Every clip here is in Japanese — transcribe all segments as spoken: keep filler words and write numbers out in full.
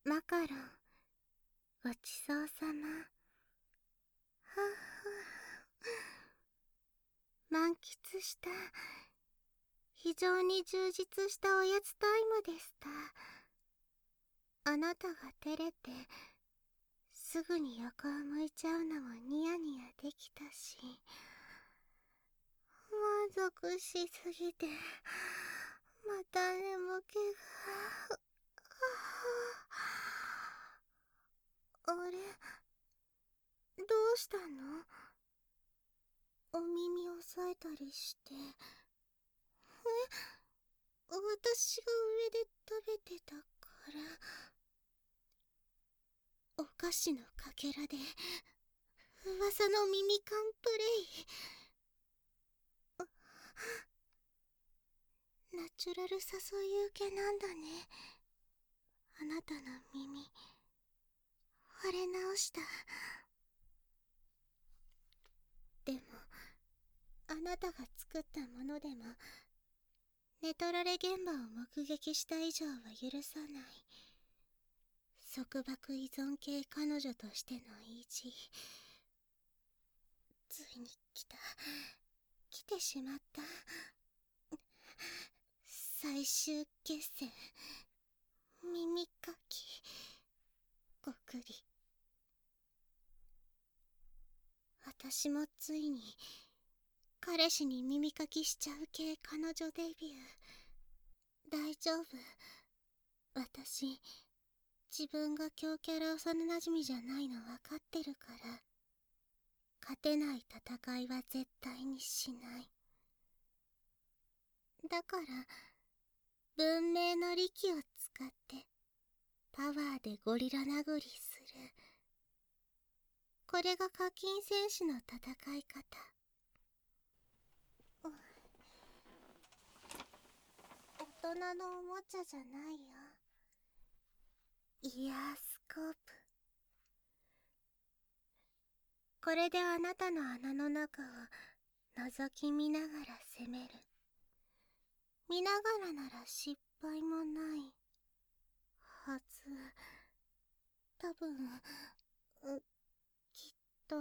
マカロン、ごちそうさま。はぁはぁ。満喫した。非常に充実したおやつタイムでした。あなたが照れて、すぐに横を向いちゃうのもニヤニヤできたし、満足しすぎて、また眠気が。あれ、どうしたの？お耳押さえたりして。え、私が上で食べてたから。お菓子のかけらで噂の耳カンプレイ。ナチュラル誘い受けなんだね。あなたの耳惚れ直した。でもあなたが作ったものでも寝取られ現場を目撃した以上は許さない。束縛依存系彼女としての意地。ついに来た。来てしまった。最終決戦。耳かき。ごくり。私もついに彼氏に耳かきしちゃう系彼女デビュー。大丈夫。私、自分が強キャラ幼なじみじゃないの分かってるから。勝てない戦いは絶対にしない。だから文明の利器を使ってパワーでゴリラ殴りする。これが課金戦士の戦い方。大人のおもちゃじゃないよ。イヤースコープ。これであなたの穴の中を覗き見ながら攻める。見ながらなら失敗もないはず。多分、うきっと。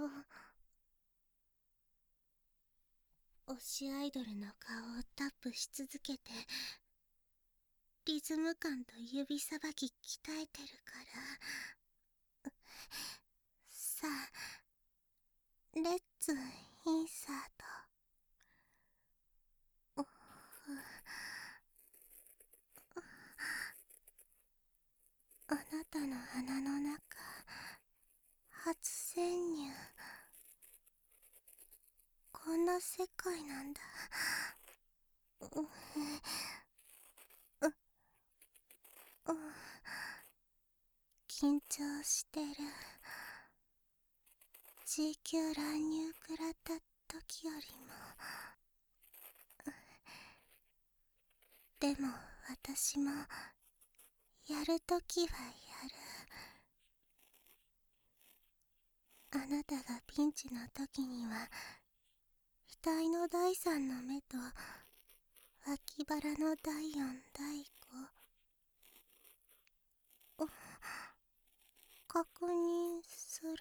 推しアイドルの顔をタップし続けてリズム感と指さばき鍛えてるから。さあ、レッツインサート。あなたの鼻の中、初潜入。こんな世界なんだ。ううう緊張してる。ジーキュー 乱入食らった時よりも。でも私もやるときはやる。あなたがピンチの時には額の第三の目と脇腹の第四第五。確認する。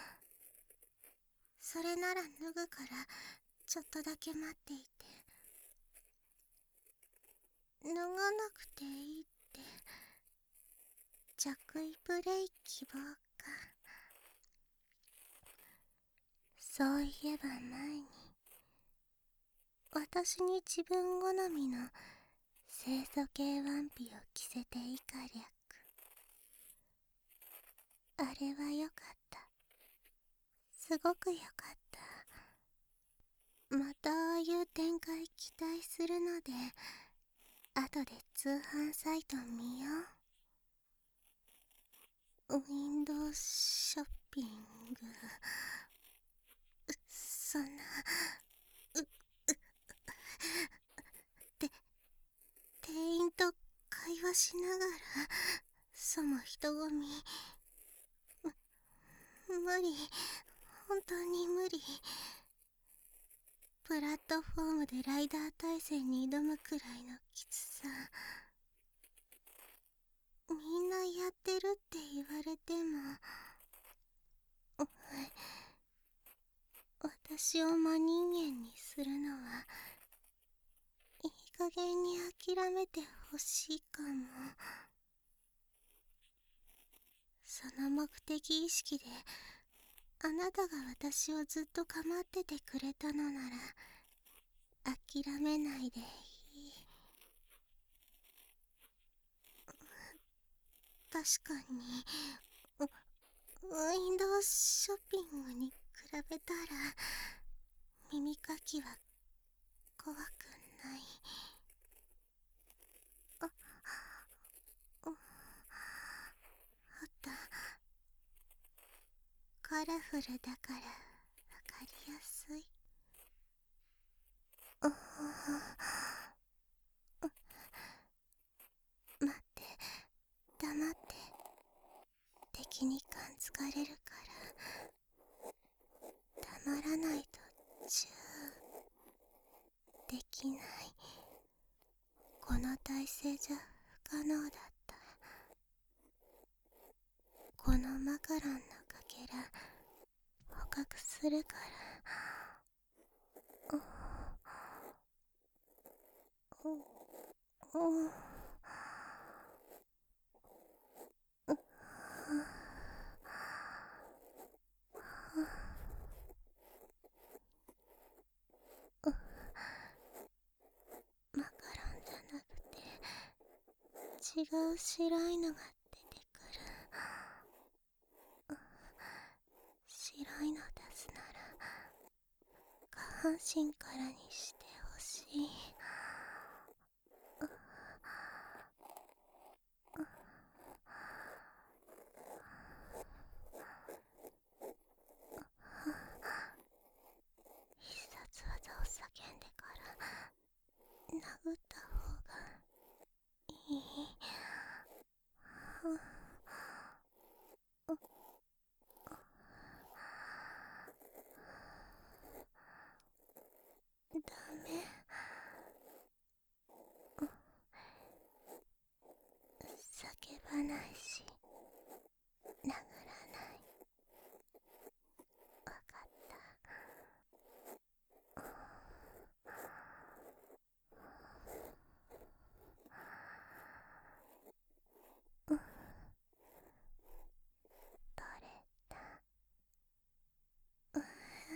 それなら脱ぐからちょっとだけ待っていて。脱がなくていいって着衣プレイ希望か。そういえば前に私に自分好みの清楚系ワンピを着せて以下略。あれはよかった。すごくよかった。またああいう展開期待するので後で通販サイト見よう。ウィンドウショッピング。そんな。う、う、て、店員と会話しながらその人混み。無理。本当に無理。プラットフォームでライダー対戦に挑むくらいのきつさ。みんなやってるって言われても、私を真人間にするのはいい加減に諦めてほしいかも。その目的意識であなたが私をずっと構っててくれたのなら諦めないでいい。確かにウィンドウショッピングに比べたら耳かきは怖くない。あ、あったカラフルだからわかりやすい。あ待って、黙って。敵に感づかれるから黙らないとチューできない。この体勢じゃ不可能だった。このマカロンのかけら捕獲するから。おおおマカロンじゃなくて違う白いのが出てくる。白いの出すなら下半身からにしてほしい。必殺技を叫んでから殴った方がいい。ダメ。叫ばないし殴らない。わかった。取れた。う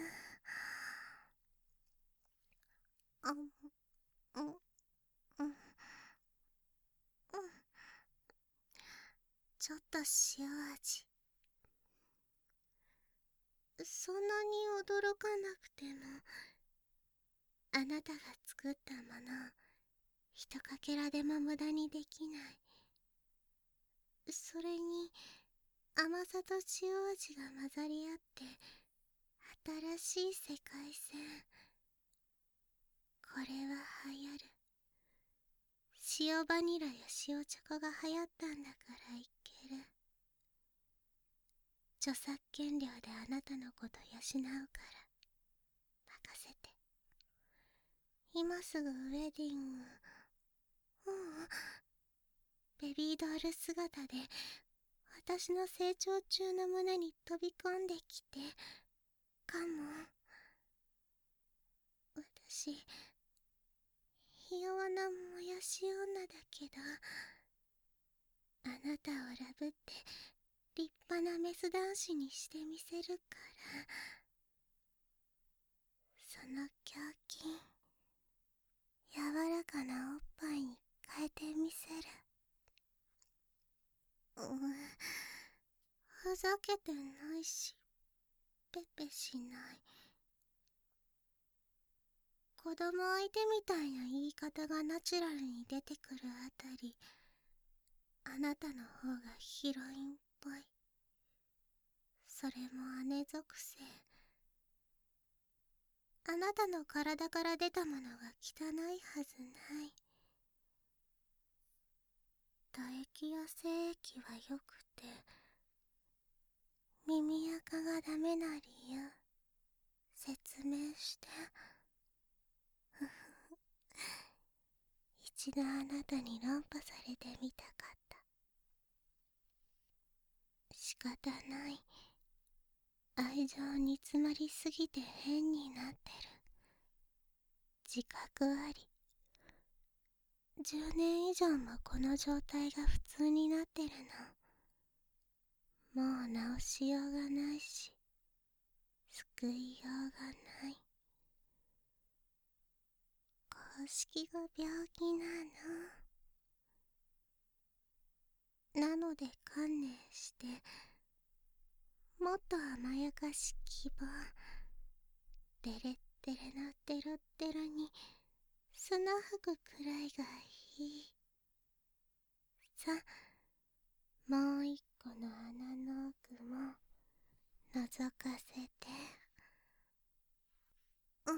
あんうんうんうんちょっと塩味。そんなに驚かなくてもあなたが作ったものひとかけらでも無駄にできない。それに甘さと塩味が混ざり合って新しい世界線。これは流行る。塩バニラや塩チョコが流行ったんだからいける。著作権料であなたのこと養うから任せて。今すぐウェディング。ううんベビードール姿で私の成長中の胸に飛び込んできてかも。私ひ弱なもやし女だけどあなたをラブって立派なメス男子にしてみせるから。その胸筋柔らかなおっぱいに変えてみせる。うんふざけてないしペペしない。子供相手みたいな言い方がナチュラルに出てくるあたりあなたの方がヒロインっぽい。それも姉属性。あなたの体から出たものが汚いはずない。唾液や精液はよくて耳垢がダメな理由説明して。一度あなたに論破されてみたかった。 方ない。愛情に詰まりすぎて変になってる。自覚あり。じゅうねん以上もこの状態が普通になってるの。もう直しようがないし、救いようがない。公式が病気なの。なので観念して、もっと甘やかし希望。デレッデレなデロッデロに砂吹くくらいがいい。さ、もう一個の穴の奥も覗かせて。うん、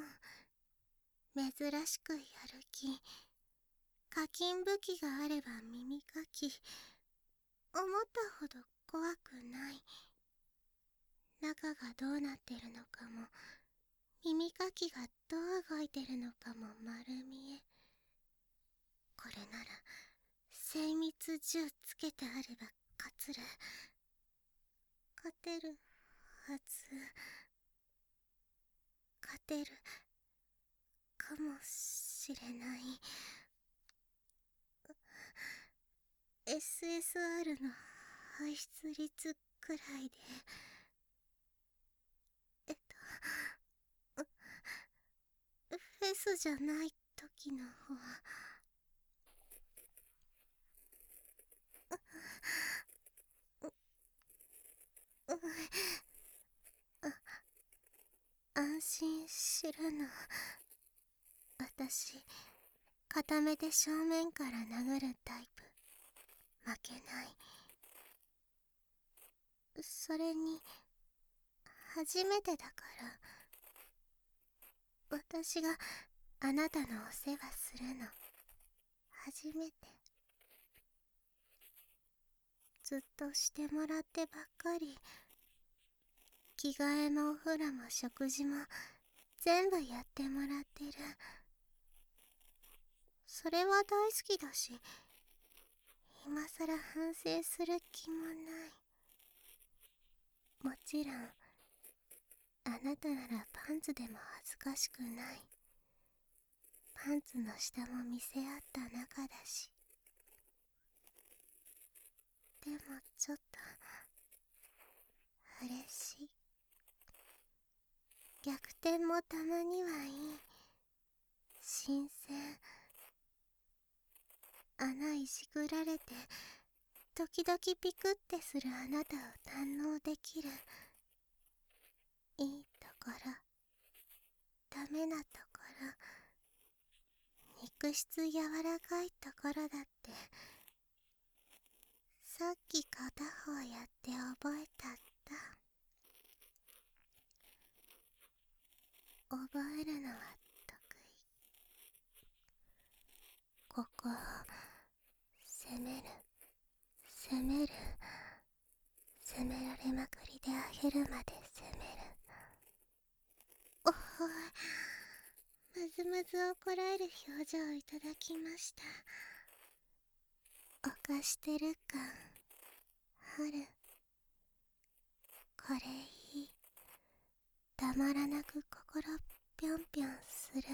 珍しくやる気。課金武器があれば耳かき。思ったほど怖くない。中がどうなってるのかも、耳かきがどう動いてるのかも丸見え。これなら精密銃つけてあれば勝つる。勝てるはず。勝てるかもしれない。エスエスアール の排出率くらいで。えっとフェスじゃない時の方。安心しろの。私、固めて正面から殴るタイプ。負けない。それに、初めてだから、私があなたのお世話するの。初めて。ずっとしてもらってばっかり。着替えもお風呂も食事も全部やってもらってる。それは大好きだし、今さら反省する気もない。もちろん、あなたならパンツでも恥ずかしくない。パンツの下も見せ合った仲だし。でもちょっと嬉しい。逆転もたまにはいい。新鮮。穴いじくられて時々ピクってするあなたを堪能できる。いいところ、ダメなところ、肉質柔らかいところだって、さっき片方やって覚えたった。覚えるのは得意。ここを攻める、攻める、攻められまくりであげるまで攻める。おほい、むずむずをこらえる表情をいただきました。犯してる感ある。これいい。たまらなく心ぴょんぴょんする。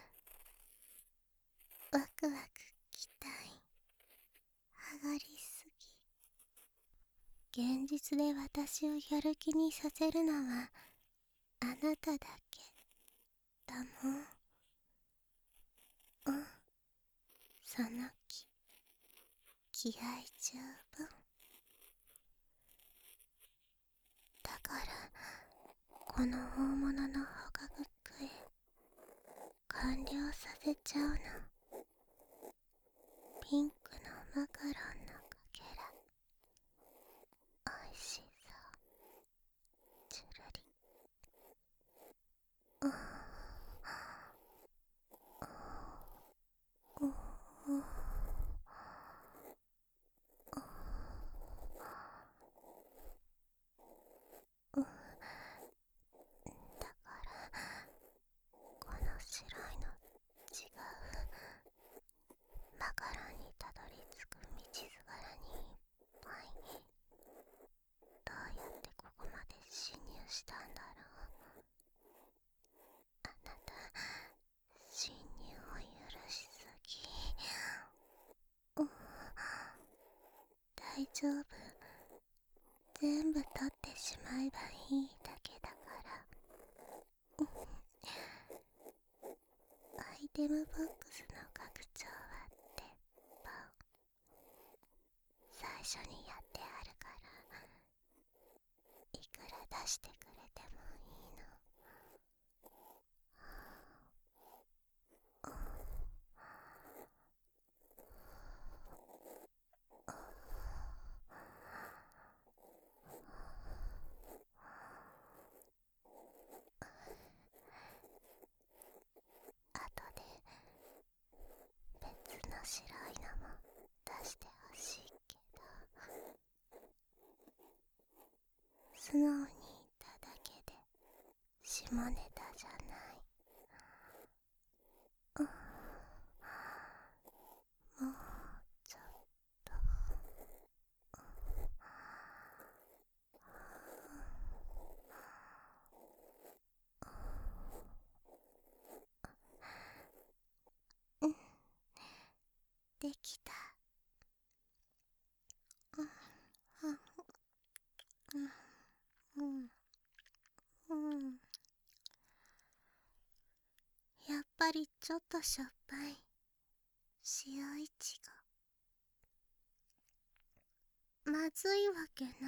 ワクワク期待。上がりすぎ。現実で私をやる気にさせるのはあなただけだもん。うん、その気、気合十分。だからこの大物の捕獲へ完了させちゃうの。ピンクのマカロンのかけら、おいしそう。チュルリ。うん、うん、うん、うん。だからこの白いの違う。マカロンにたどり着く道すがらにいっぱい。どうしたんだろう。あなた、侵入を許しすぎ。うん、大丈夫。全部取ってしまえばいいだけだから。うん、アイテムボックスの拡張は鉄板。最初にやってあるから、いくら出してくれてもいいの。あとで別の白いのも出してほしいけど、素直に言っただけで下ネタじゃない。うん、もうちょっと。うん、できた。うんうんうんうん。やっぱりちょっとしょっぱい。塩いちご。まずいわけない。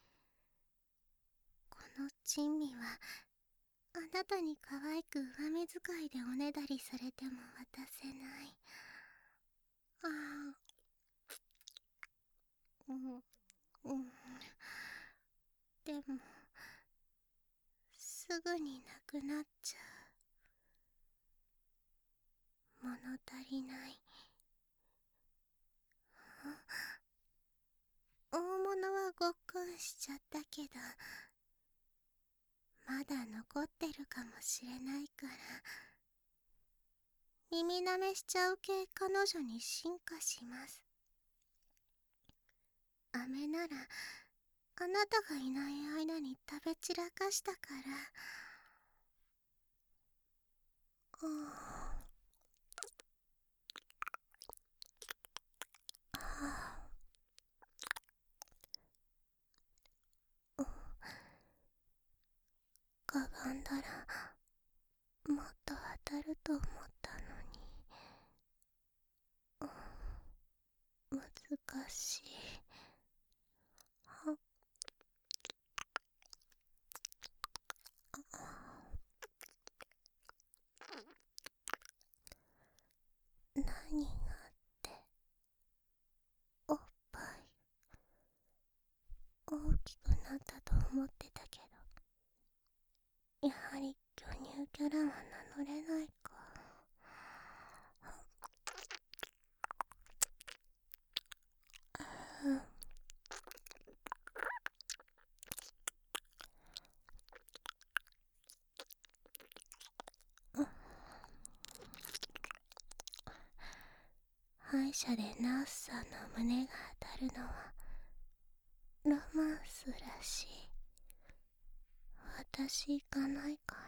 この珍味はあなたに可愛く上目遣いでおねだりされても渡せない。ああ、うんうん。でもすぐになくなっちゃう。物足りない。大物はごっくんしちゃったけど、まだ残ってるかもしれないから、耳なめしちゃう系彼女に進化します。飴ならあなたがいない間に食べ散らかしたから。ああ、かがんだらもっと当たると思ったのに。難しい。は何がっておっぱい大きくなったと思ってたけど、やはり巨乳キャラは名乗れないか。うん、歯医者でナースさんの胸が当たるのはロマンスらしい。私行かないから。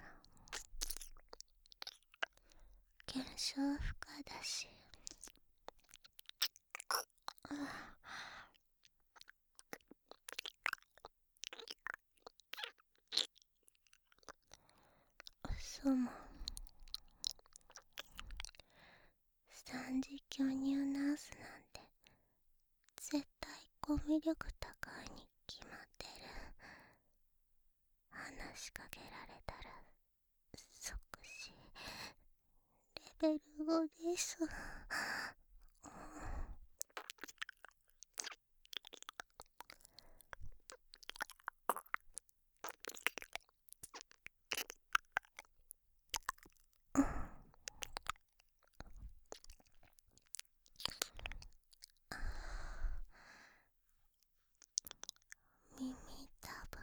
検証不可だし。嘘も三次巨乳ナースなんて絶対コミュ力高いに決まってる。話しかけられたら即死。レベルごです。耳たぶ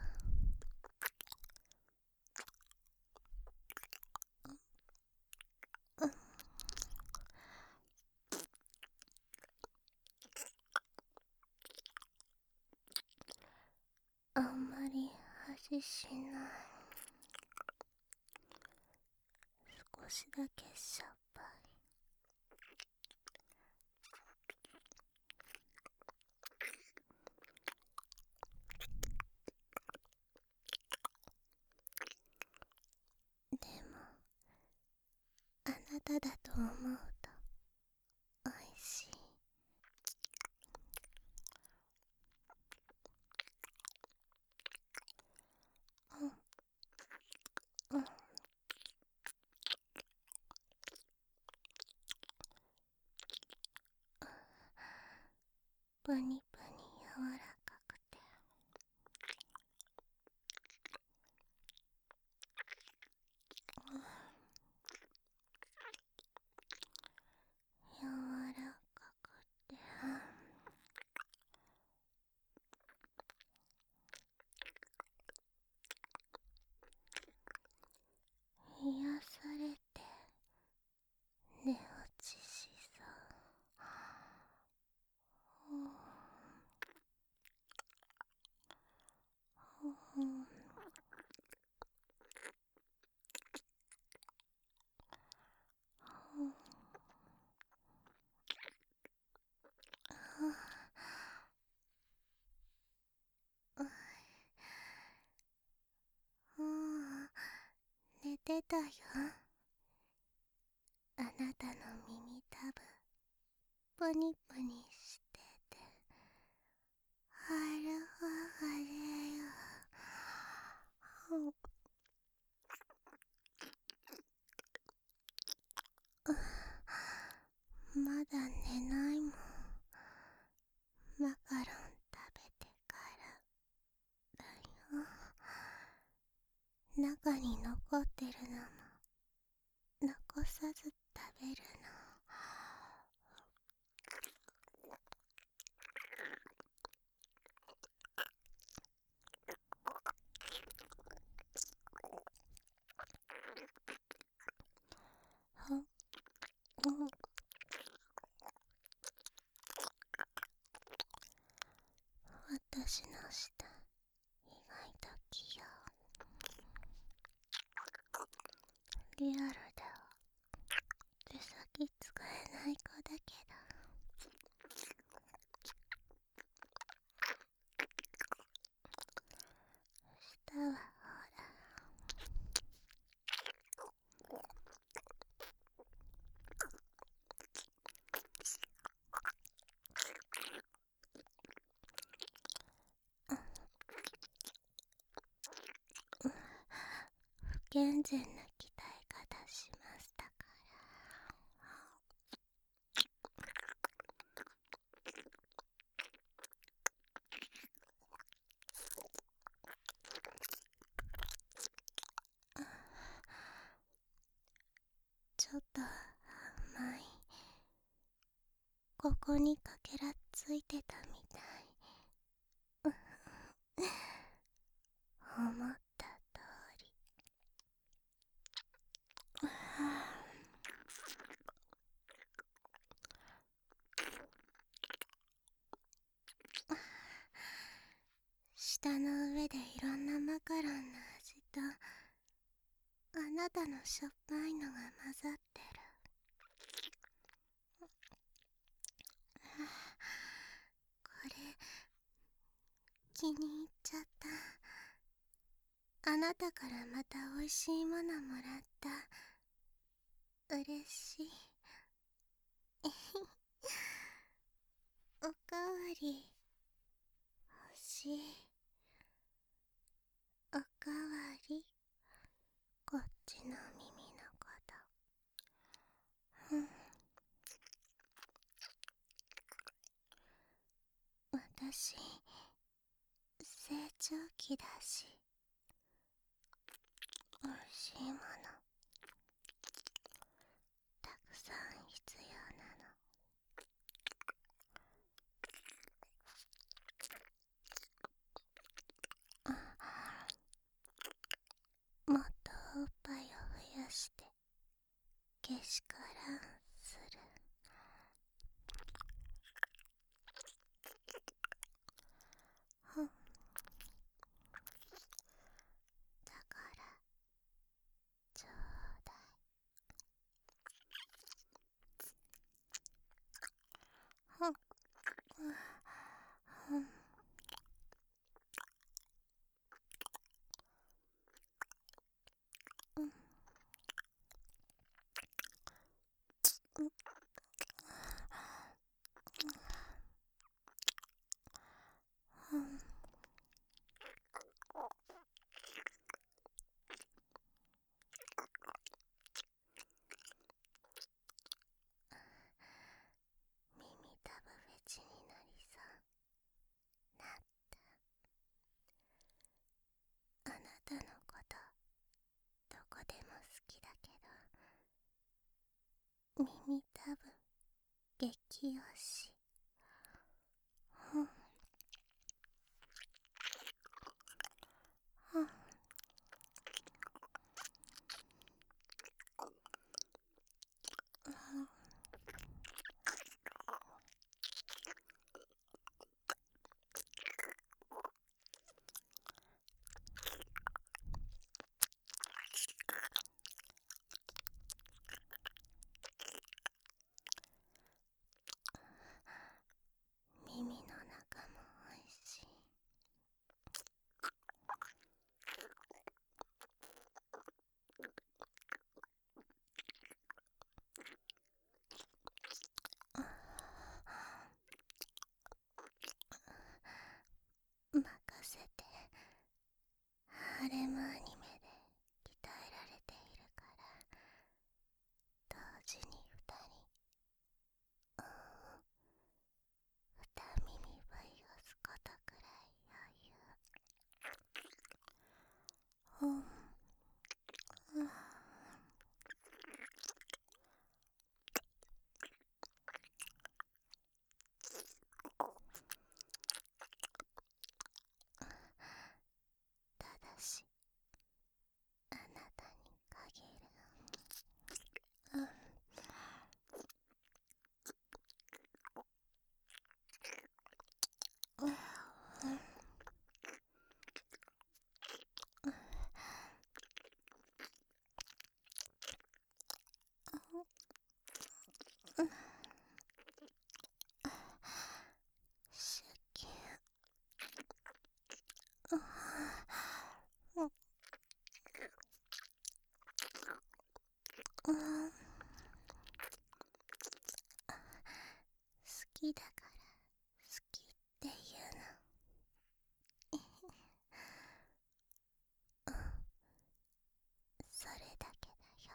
ししない。少しだけしょっぱい。でもあなただと思うとおいしい。うんうん。プニプニ柔らかくて、柔らかくて、癒されて寝落ちしそう。うん、もう寝てたよ。あなたの耳たぶプニプニしてて、はるははれよ。まだ寝ないもん。マカロン食べてからだよ。中に残ってるのも残さず食べるの。ほんうん。私の舌意外と器用。リアルでは手先使えない子だけど、舌はほら。不健全な鍛え方しましたから。ちょっと甘い。ここにかけらついてたみたい。思った通り。舌の上でいろんなマカロンの味とあなたのしょっぱいのが混ざってる。これ気に入っちゃった。あなたからまたおいしいものもらった。嬉しい。おかわり欲しい。おかわり。こっちの耳のこと。うん。私成長期だし、おいしいものたくさん必要なの。もっとおっぱいを増やしてけしからんする。ほん耳たぶ激推し。ふんふん耳の中もおいしい。任せて。ハレムアニメで鍛えられているから、同時に二人、うん、二耳ぶいをすことくらい余裕。うんうん、ただしあなたに限る。うん、うん、シュキュー。うん、うん、好きだから好きっていうの。うん、それだけだよ。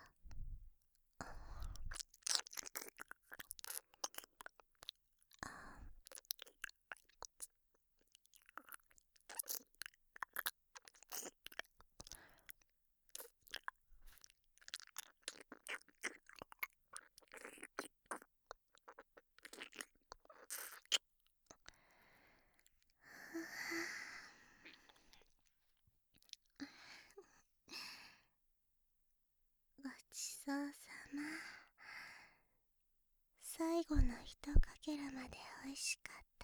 ごちそうさま。最後の一かけらまでおいしかった。